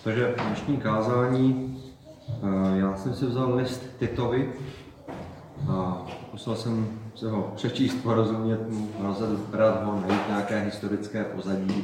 Takže dnešní kázání, já jsem si vzal list Titovi a musel jsem se ho přečíst, porozumět mu, rozebrat ho, najít nějaké historické pozadí,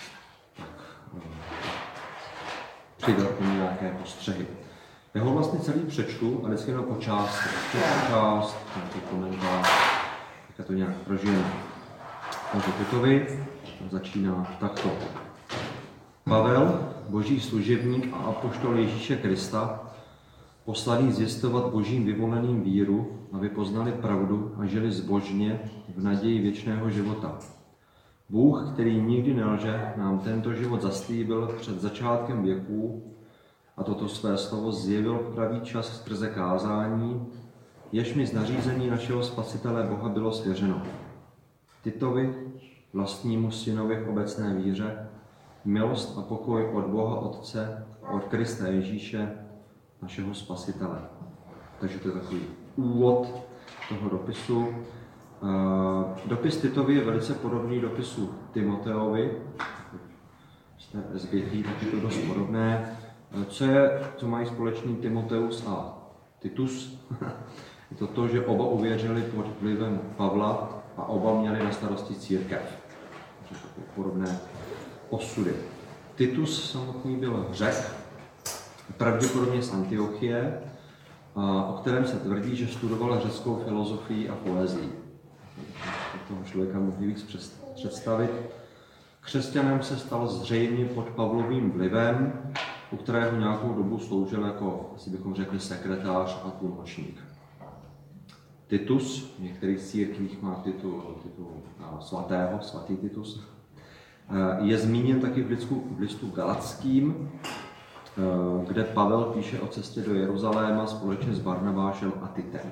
přidat mu nějaké postřehy. Já ho vlastně celý přečtu a vždycky jenom po části. Část, nějaký komentář, tak to nějak prožijeme. Takže Titovi začíná takto. Pavel, boží služebník a apoštol Ježíše Krista, poslaný zvěstovat božím vyvoleným víru, aby poznali pravdu a žili zbožně v naději věčného života. Bůh, který nikdy nelže, nám tento život zaslíbil před začátkem věků a toto své slovo zjevil v pravý čas skrze kázání, jež mi z nařízení našeho Spasitele Boha bylo svěřeno. Titovi, vlastnímu synovi v obecné víře, milost a pokoj od Boha Otce a od Krista Ježíše, našeho Spasitele. Takže to je takový úvod toho dopisu. Dopis Titovi je velice podobný dopisu Timoteovi. Jste zvětí, takže to je dost podobné. Co mají společný Timoteus a Titus? Je to, že oba uvěřili pod vlivem Pavla a oba měli na starosti církev. Takže to jsou podobné osudy. Titus samotný byl Řek, pravděpodobně z Antiochie, o kterém se tvrdí, že studoval řeckou filozofii a poezii. Toho člověka mohli víc představit. Křesťanem se stal zřejmě pod Pavlovým vlivem, u kterého nějakou dobu sloužil jako, asi bychom řekli, sekretář a tlumočník. Titus, v některých církvích má titul svatého, svatý Titus, je zmíněn taky v listu Galatským, kde Pavel píše o cestě do Jeruzaléma společně s Barnabášem a Titem.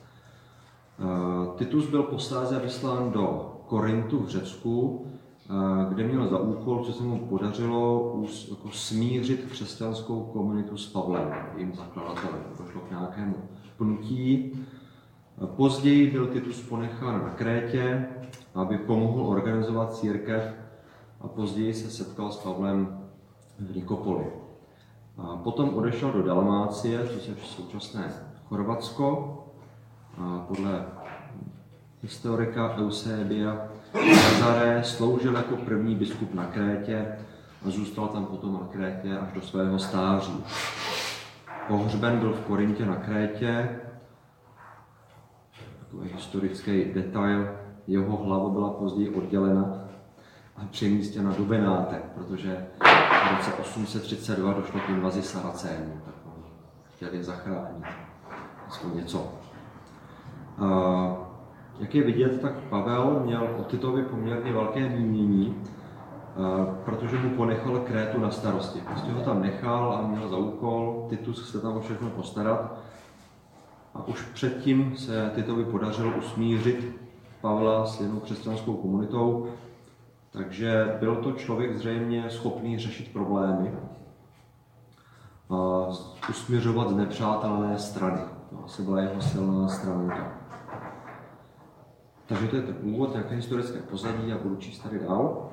Titus byl posléze vyslán do Korintu v Řecku, kde měl za úkol, co se mu podařilo, jako smířit křesťanskou komunitu s Pavlem, jejím zakladatelem. Došlo k nějakému pnutí. Později byl Titus ponechán na Krétě, aby pomohl organizovat církev, a později se setkal s Pavlem v Nikopoli. A potom odešel do Dalmácie, což je současné Chorvatsko. A podle historika Eusebia Lazaré sloužil jako první biskup na Krétě a zůstal tam potom na Krétě až do svého stáří. Pohřben byl v Korintě na Krétě. Takový historický detail. Jeho hlava byla později oddělena a přemístěna do Benátek, protože v roce 832 došlo k invazi Saracénů, tak chtěli zachránit aspoň něco. Jak je vidět, tak Pavel měl o Titovi poměrně velké mínění, protože mu ponechal Krétu na starosti. Prostě ho tam nechal a měl za úkol Titus se tam o všechno postarat. A už předtím se Titovi podařilo usmířit Pavla s jednou křesťanskou komunitou, takže byl to člověk zřejmě schopný řešit problémy a usměřovat znepřátelené strany. To asi byla jeho silná stránka. Takže to je ten úvod, nějaké historické pozadí a budu číst tady dál.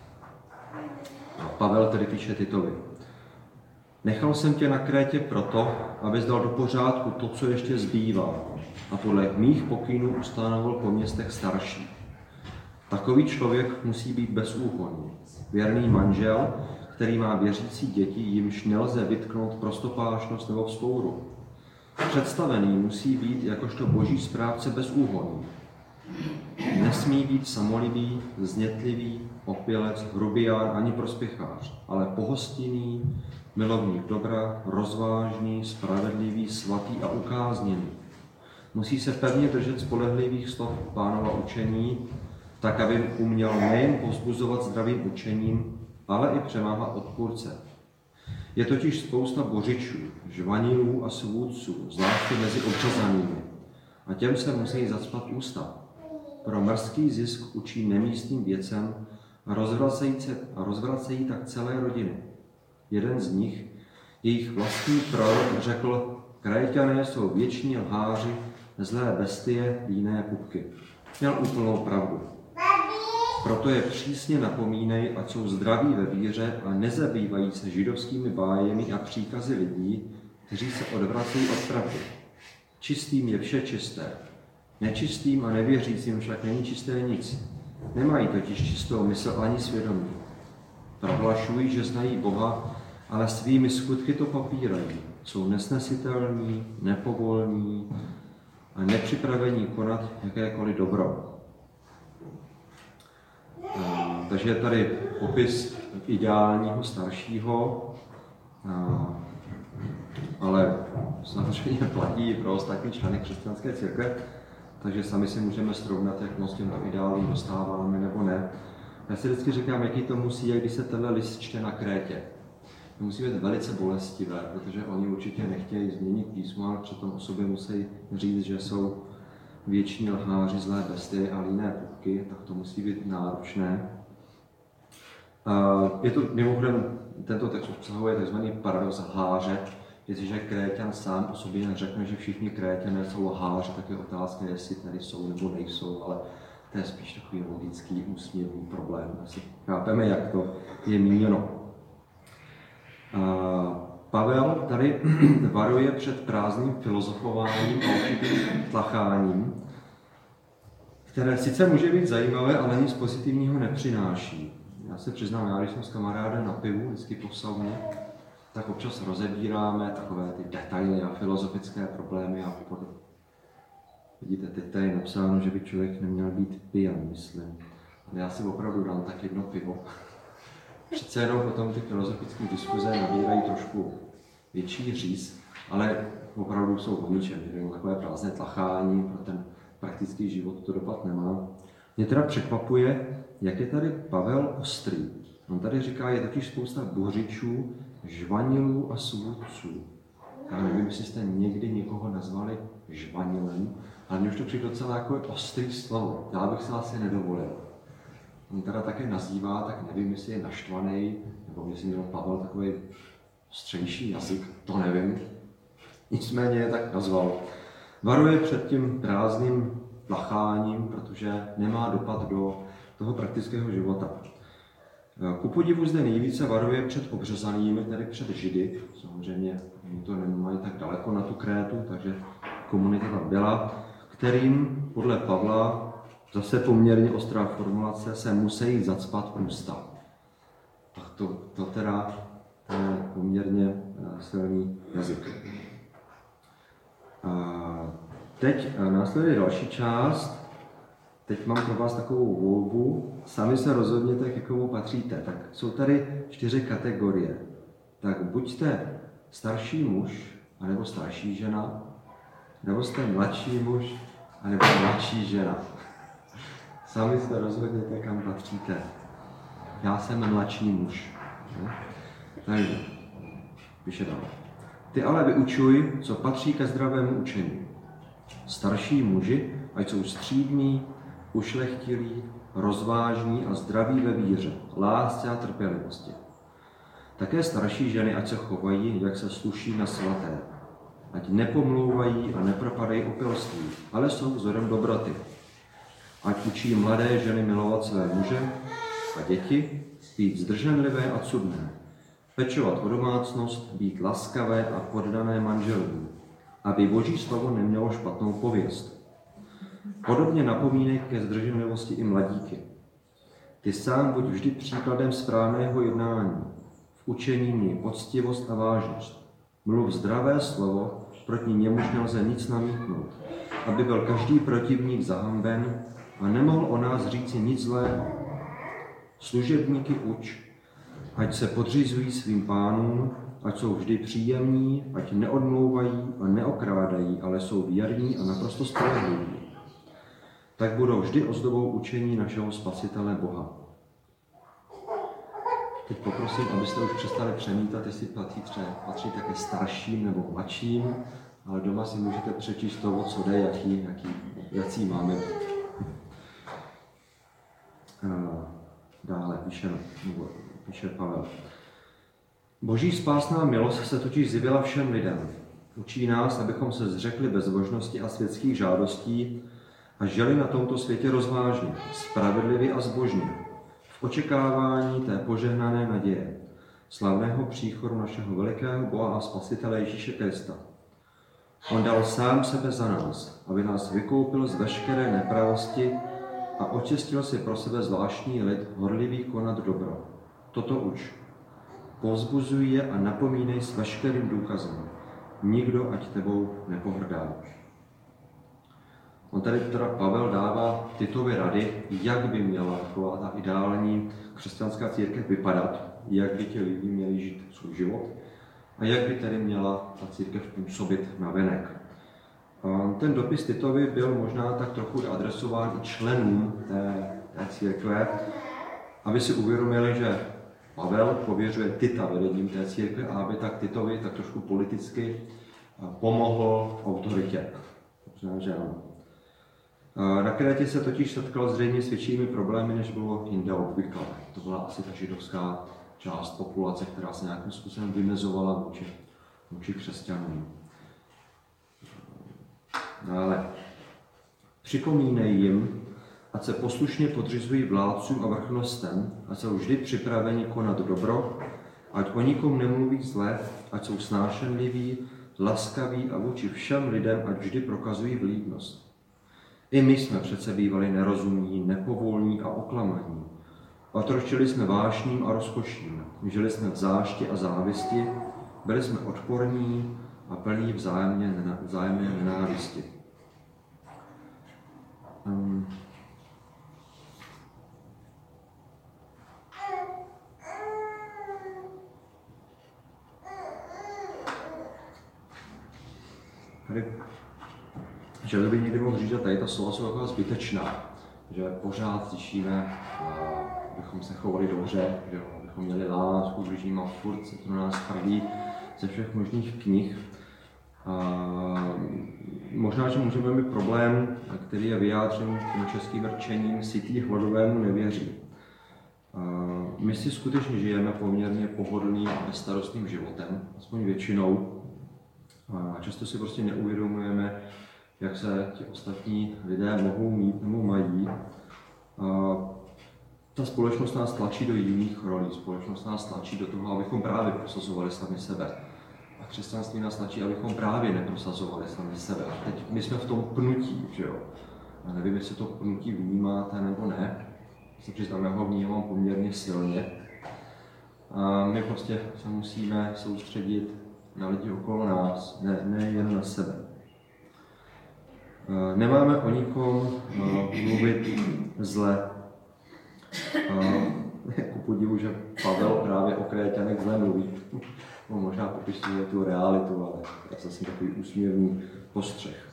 A Pavel tedy píše Titovi. Nechal jsem tě na Krétě proto, abys dal do pořádku to, co ještě zbývá, a podle mých pokynů ustanovil po městech starší. Takový člověk musí být bezúhonný, věrný manžel, který má věřící děti, jimž nelze vytknout prostopášnost nebo vzpouru. Představený musí být jakožto boží správce bezúhonný. Nesmí být samolibý, znětlivý, opilec, hrubián ani prospěchář, ale pohostinný, milovník dobra, rozvážný, spravedlivý, svatý a ukázněný. Musí se pevně držet spolehlivých slov Pánova učení, tak aby uměl nejen povzbuzovat zdravým učením, ale i přemáhat odpůrce. Je totiž spousta bořičů, žvanilů a svůdců, zvláště mezi obřezanými, a těm se musí zacpat ústa. Pro mrzký zisk učí nemístným věcem a rozvracejí tak celé rodiny. Jeden z nich, jejich vlastní prorok, řekl, Kréťané jsou věční lháři, zlé bestie, líné pupky. Měl úplnou pravdu. Proto je přísně napomínej, ať jsou zdraví ve víře a nezabývají se židovskými bájemi a příkazy lidí, kteří se odvracejí od pravdy. Čistým je vše čisté. Nečistým a nevěřícím však není čisté nic. Nemají totiž čistou mysl ani svědomí. Prohlašují, že znají Boha, ale svými skutky to popírají. Jsou nesnesitelní, nepovolní a nepřipravení konat jakékoliv dobro. Takže je tady popis ideálního staršího, ale samozřejmě platí pro ostatní členy křesťanské církve, takže sami si můžeme srovnat, jak moc těmto ideálům dostáváme nebo ne. Já si vždycky říkám, jaký to musí, jak když se tenhle list čte na Krétě. To musí být velice bolestivé, protože oni určitě nechtějí změnit písmo, ale přitom o sobě musí říct, že jsou věční lháři, zlé bestie a líné pupky, tak to musí být náročné. Je to mimochodem, tento text obsahuje tzv. Paradox lháře. Jestliže Kréťan sám o sobě neřekne, že všichni Kréťané jsou lháři, tak je otázka, jestli tady jsou nebo nejsou, ale to je spíš takový logický, úsměvný problém. Asi chápeme, jak to je míněno. Pavel tady varuje před prázdným filozofováním a určitým tlacháním, které sice může být zajímavé, ale nic pozitivního nepřináší. Já se přiznám, já když jsem s kamarádem na pivu, vždycky po sauně, tak občas rozebíráme takové ty detaily a filozofické problémy a podobně. Vidíte, teď tady je napsáno, že by člověk neměl být pijan, myslím. Ale já si opravdu dám tak jedno pivo. Přece jenom potom ty filozofické diskuze nabírají trošku větší říz, ale opravdu jsou o ničem. Jenom takové prázdné tlachání, pro ten praktický život to dopad nemá. Mě teda překvapuje, jak je tady Pavel ostrý. On tady říká, je totiž spousta bohřičů, žvanilů a svůdců. Já nevím, jestli jste někdy někoho nazvali žvanilem, ale mě už to přijde docela jako ostrý slovo. Já bych se asi nedovolil. On teda také nazývá, tak nevím, jestli je naštvaný, nebo jestli měl Pavel takový ostřejší jazyk, to nevím. Nicméně je tak nazval. Varuje před tím prázdným tlacháním, protože nemá dopad do toho praktického života. Ku podivu zde nejvíce varuje před obřezanými, tedy před Židy. Samozřejmě to nemají tak daleko na tu Krétu, takže komunita tam byla, kterým podle Pavla, zase poměrně ostrá formulace, se musí zacpat ústa. Tak to teda je poměrně silný jazyk. Teď následuje další část. Teď mám pro vás takovou volbu. Sami se rozhodněte, k jakomu patříte. Tak jsou tady 4 kategorie. Tak buď jste starší muž, anebo starší žena, nebo jste mladší muž, anebo mladší žena. Sami se rozhodněte, kam patříte. Já jsem mladší muž. Takže, píše dál. Ty ale vyučuj, co patří ke zdravému učení. Starší muži, ať jsou střídní, ušlechtilí, rozvážní a zdraví ve víře, lásce a trpělivosti. Také starší ženy, ať se chovají, jak se sluší na svaté. Ať nepomlouvají a nepropadají opilství, ale jsou vzorem dobroty. Ať učí mladé ženy milovat své muže a děti, být zdrženlivé a cudné, pečovat o domácnost, být laskavé a poddané manželům, aby Boží slovo nemělo špatnou pověst. Podobně napomínej ke zdrženlivosti i mladíky. Ty sám buď vždy příkladem správného jednání, v učení měj poctivost a vážnost. Mluv zdravé slovo, proti němuž nelze nic namítnout, aby byl každý protivník zahanben a nemohl o nás říci nic zlého. Služebníky uč, ať se podřizují svým pánům, ať jsou vždy příjemní, ať neodmlouvají a neokrádají, ale jsou věrní a naprosto spravedliví. Tak budou vždy ozdobou učení našeho Spasitele Boha. Teď poprosím, abyste už přestali přemítat, jestli patří také starším nebo mladším, ale doma si můžete přečíst to, co jde, jaký máme. Dále píše Pavel. Boží spásná milost se totiž zjevila všem lidem. Učí nás, abychom se zřekli bezbožnosti a světských žádostí a žili na tomto světě rozvážně, spravedlivě a zbožně, v očekávání té požehnané naděje, slavného příchodu našeho velikého Boha a Spasitele Ježíše Krista. On dal sám sebe za nás, aby nás vykoupil z veškeré nepravosti a očistil si pro sebe zvláštní lid, horlivý konat dobro. Toto uč. Povzbuzuj je a napomínej s veškerým důkazem. Nikdo ať tebou nepohrdá. On tady teda Pavel dává Titovy rady, jak by měla taková ta ideální křesťanská církev vypadat, jak by ti lidi měli žít svůj život a jak by tedy měla ta církev působit navenek. Ten dopis Titovi byl možná tak trochu adresován i členům té církve, aby si uvědomili, že Pavel pověřuje Tita vedením té církve a aby tak Titovi tak trošku politicky pomohl autoritě. Že ano. Na Krétě se totiž setkal zřejmě s většími problémy, než bylo jinde obvyklé. To byla asi ta židovská část populace, která se nějakým způsobem vymezovala vůči křesťanům. Ale připomínej jim, ať se poslušně podřizují vládcům a vrchnostem, ať jsou vždy připraveni konat dobro, ať o nikom nemluví zle, ať jsou snášenliví, laskaví a vůči všem lidem, ať vždy prokazují vlídnost. I my jsme přece bývali nerozumní, nepovolní a oklamaní. Patročili jsme vášným a rozkoším, žili jsme v zášti a závisti, byli jsme odporní a plní vzájemné nenávisti. Že by někdy mohl říct, že tady ta slova jsou taková zbytečná, že pořád slyšíme, abychom se chovali dobře, že abychom měli lásku k bližním a furt se to na nás tvrdí ze všech možných knih. Možná, že můžeme mít problém, který je vyjádřen tím českým rčením sytý hladovému nevěří. My si skutečně žijeme poměrně pohodlným a bezstarostným životem, aspoň většinou. A často si prostě neuvědomujeme, jak se ti ostatní lidé mohou mít nebo mají. Ta společnost nás tlačí do jiných rolí, společnost nás tlačí do toho, abychom právě prosazovali sami sebe. A křesťanství nás tlačí, abychom právě neprosazovali sami sebe. A teď my jsme v tom pnutí, že jo. Já nevím, jestli to pnutí vnímáte nebo ne. Se přiznám, já ho vnímám poměrně silně. A my prostě se musíme soustředit na lidi okolo nás, ne jen na sebe. Nemáme o nikom mluvit zle. Ku podivu, že Pavel právě o Kréťanech zle mluví. Možná popisuje tu realitu, ale to je zase takový úsměvný postřeh.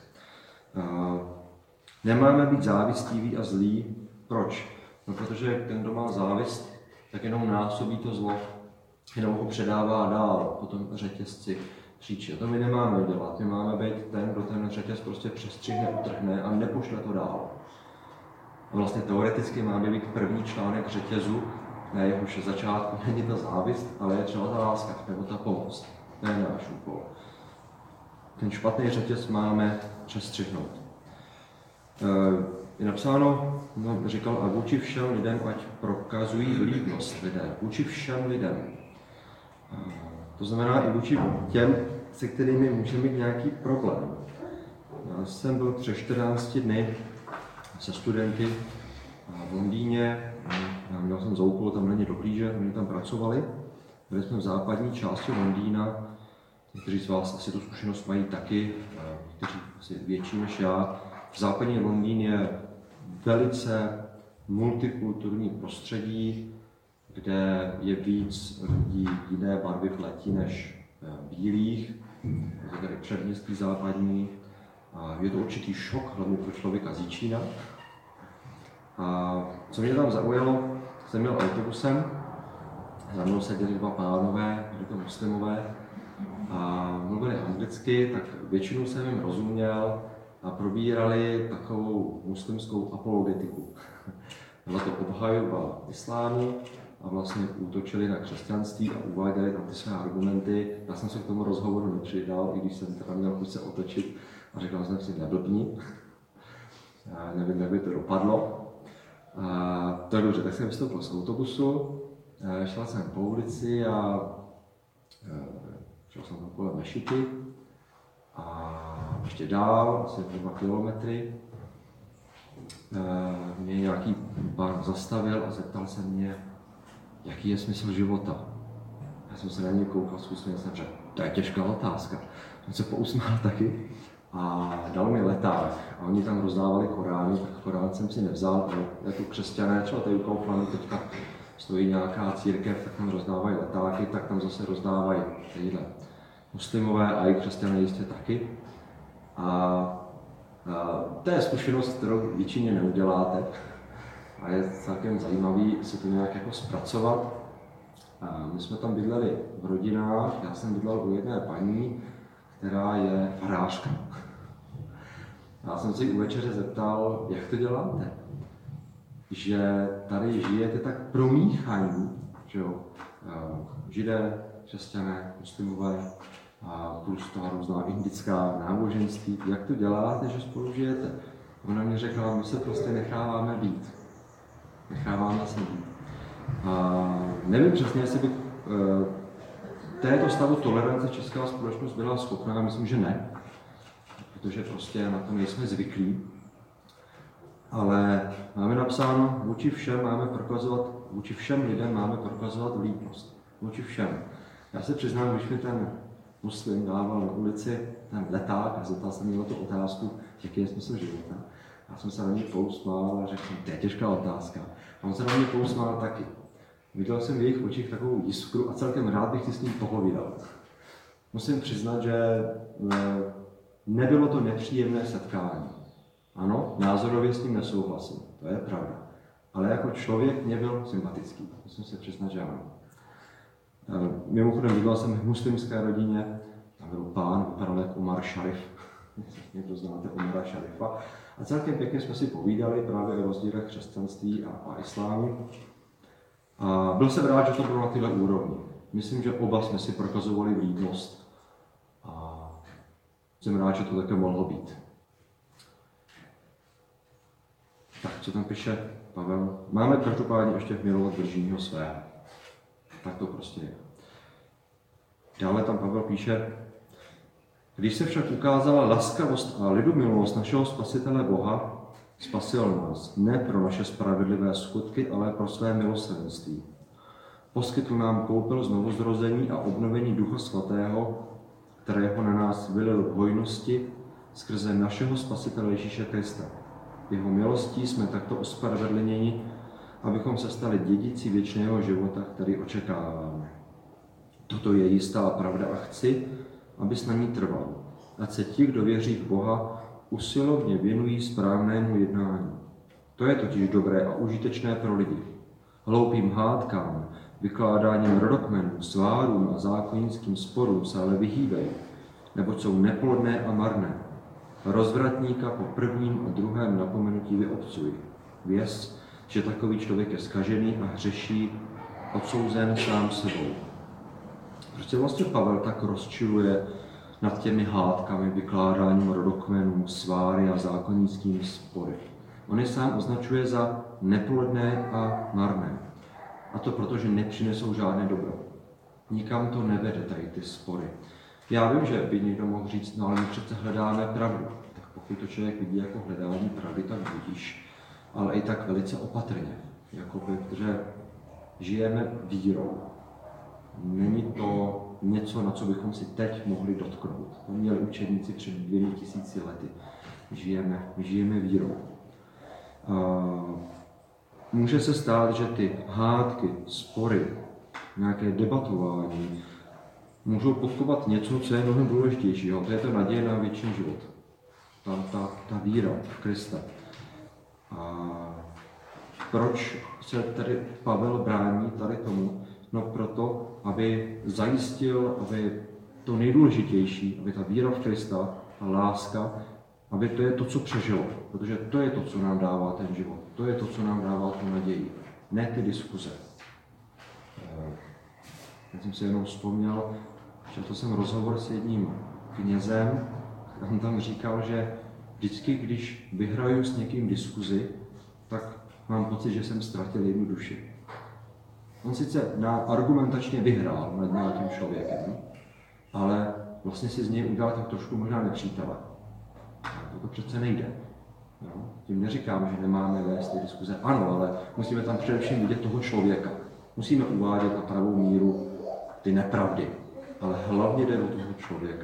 Nemáme být závistiví a zlí. Proč? No, protože ten, kdo má závist, tak jenom násobí to zlo, jenom ho předává dál po tom řetězci příčin. To my nemáme dělat. My máme být ten, kdo ten řetěz prostě přestřihne, utrhne a nepošle to dál. A vlastně teoreticky máme být první článek řetězu, na jehož začátku není ta závist, ale je třeba ta láska nebo ta pomoc. To je náš úkol. Ten špatný řetěz máme přestřihnout. Je napsáno, říkal, a vůči všem lidem, ať prokazují vlídnost lidé. Vůči všem lidem. To znamená i vůči těm, se kterými můžeme mít nějaký problém. Já jsem byl před 14 dny se studenty v Londýně. Měl jsem za úkol tam na ně dohlížet, oni tam pracovali. Byli jsme v západní části Londýna. Někteří z vás asi tu zkušenost mají taky, někteří asi větší než já. V západní Londýn je velice multikulturní prostředí, kde je víc lidí jiné barvy pleti než bílých. Je to tady předměstí západní. Je to určitý šok, hlavně pro člověka z Jičína. A co mě tam zaujalo, jsem měl autobusem, za mnou seděli dva pánové, byli to muslimové, a mluvili anglicky, tak většinou jsem jim rozuměl a probírali takovou muslimskou apologetiku. Byla to obhajoba islámu a vlastně útočili na křesťanství a uváděli tam ty své argumenty. Já jsem se k tomu rozhovoru nepřidal, i když jsem teda měl chuť se otočit a řekl jsem si neblbni. nevím, jak by to dopadlo. To je dobře, tak jsem vystoupil z autobusu, šel jsem po ulici a šel jsem tam kolem mešity a ještě dál, asi 2 kilometry. Mě nějaký pán zastavil a zeptal se mě, jaký je smysl života. Já jsem se na něj koukal s úsměvem, jsem řekl, to je těžká otázka. On se pousmál taky a dal mi leták. A oni tam rozdávali Korány, tak Korán jsem si nevzal, ale jako křesťané, třeba tady u Kauflandu teďka stojí nějaká církev, tak tam rozdávají letáky, tak tam zase rozdávají tyhle muslimové a i křesťané jistě taky. To je zkušenost, kterou většině neuděláte a je celkem zajímavý si to nějak jako zpracovat. My jsme tam bydleli v rodinách, já jsem bydlel u jedné paní, která je farářka. Já jsem si u večeře zeptal, jak to děláte? Že tady žijete tak promíchaní, že jo? Židé, křesťané, muslimové, a plus toho různá indická náboženství. Jak to děláte, že spolu žijete? Ona mi řekla, my se prostě necháváme být. Necháváme se být. Nevím přesně, jestli by této stavu tolerance česká společnost byla schopná, já myslím, že ne, protože prostě na to nejsme zvyklí. Ale máme napsáno, vůči všem lidem máme prokazovat vlídnost. Vůči všem. Já se přiznám, když mi ten muslim dával na ulici ten leták a zeptal jsem mě na tu otázku, jaký je smysl života. Já jsem se na něj pousmál a řekl, to je těžká otázka. A on se na mě pousmál taky. Viděl jsem v jejich očích takovou jiskru a celkem rád bych si s ním pohovídal. Musím přiznat, že nebylo to nepříjemné setkání. Ano, názorově s ním nesouhlasím, to je pravda. Ale jako člověk mě byl sympatický, musím se přiznat, že ano. Mimochodem, bydlel jsem v muslimské rodině, tam byl pán, vypadal jako Omar Šarif, někdo znáte Omara Šarifa. A celkem pěkně jsme si povídali právě o rozdílech křesťanství a islámu. A byl jsem rád, že to bylo na téhle úrovni. Myslím, že oba jsme si prokazovali vlídnost. A jsem rád, že to také mohlo být. Tak, co tam píše Pavel? Máme každopádně ještě milovat bližního svého. Tak to prostě je. Dále tam Pavel píše, když se však ukázala laskavost a lidomilost našeho Spasitele Boha, spasil nás ne pro naše spravedlivé skutky, ale pro své milosrdenství. Poskytl nám koupel znovuzrození a obnovení Ducha Svatého, kterého na nás vylil v hojnosti skrze našeho Spasitele Ježíše Krista. Jeho milostí jsme takto ospravedlněni, abychom se stali dědici věčného života, který očekáváme. Toto je jistá pravda a chci, abys na ní trval. Ať se ti, kdo věří v Boha, usilovně věnují správnému jednání. To je totiž dobré a užitečné pro lidi. Hloupým hádkám, vykládáním rodokmenů, svárům a zákonickým sporům se ale vyhýbej, neboť jsou neplodné a marné. Rozvratníka po prvním a druhém napomenutí vyobcuj. Věz, že takový člověk je zkažený a hřeší, odsouzen sám sebou. Prostě vlastně Pavel tak rozčiluje nad těmi hádkami, vykládáním rodokmenů, sváry a zákonickými spory. On je sám označuje za neplodné a marné. A to proto, že nepřinesou žádné dobro. Nikam to nevede tady ty spory. Já vím, že by někdo mohl říct, no ale my přece hledáme pravdu. Tak pokud to člověk vidí jako hledání pravdy, tak budíš. Ale i tak velice opatrně. Jakoby, protože žijeme vírou. Není to něco, na co bychom si teď mohli dotknout. To měli učedníci před 2000 lety. Žijeme vírou. Může se stát, že ty hádky, spory, nějaké debatování můžou podkovat něco, co je mnohem důležitějšího. To je ta naděje na věčný život. Ta víra v Krista. A proč se tedy Pavel brání tady tomu? No proto, aby zajistil, aby to nejdůležitější, aby ta víra v Krista, ta láska, aby to je to, co přežilo. Protože to je to, co nám dává ten život. To je to, co nám dává tu naději. Ne ty diskuze. Já jsem si jenom vzpomněl, že to jsem rozhovor s jedním knězem, on tam říkal, že Vždycky, když vyhraju s někým diskuzi, tak mám pocit, že jsem ztratil jednu duši. On sice argumentačně vyhrál nad nějakým člověkem, ale vlastně si z něj udělal tak trošku možná nepřítele. To přece nejde. Jo? Tím neříkám, že nemáme vést ty diskuze. Ano, ale musíme tam především vidět toho člověka. Musíme uvádět na pravou míru ty nepravdy, ale hlavně jde o toho člověka.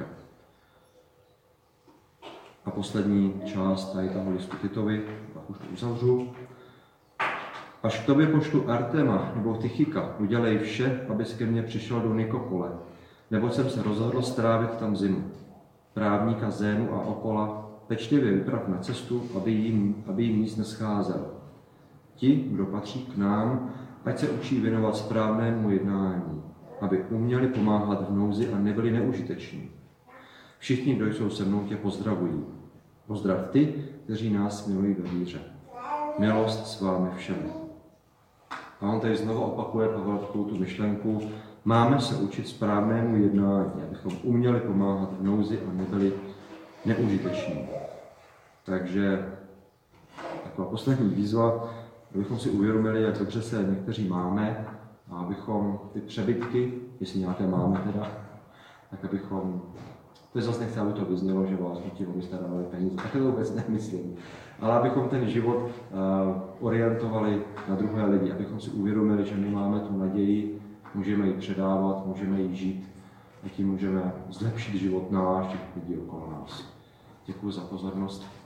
A poslední část tady toho listu Titovi, pak už to uzavřu. Až k tobě pošlu Artema nebo Tychika, udělej vše, abys ke mně přišel do Nikopole, neboť jsem se rozhodl strávit tam zimu. Právníka Zénu a Opola pečlivě vyprav na cestu, aby jim nic nescházel. Ti, kdo patří k nám, ať se učí věnovat správnému jednání, aby uměli pomáhat v nouzi a nebyli neužiteční. Všichni, kdo jsou se mnou, tě pozdravují. Pozdrav ty, kteří nás milují ve víře. Milost s vámi všemi. A on tady znovu opakuje Pavel tu myšlenku, máme se učit správnému jednání, abychom uměli pomáhat v nouzi a nebyli neužiteční. Takže taková poslední výzva, abychom si uvědomili, jak dobře se někteří máme, a abychom ty přebytky, jestli nějaké máme teda, tak abychom, to zase nechci, aby to vyznělo, že vás nutím, abyste dávali peníze, tak to vůbec nemyslím. Ale abychom ten život orientovali na druhé lidi, abychom si uvědomili, že my máme tu naději, můžeme ji předávat, můžeme ji žít a tím můžeme zlepšit život náš, těch lidí okolo nás. Děkuji za pozornost.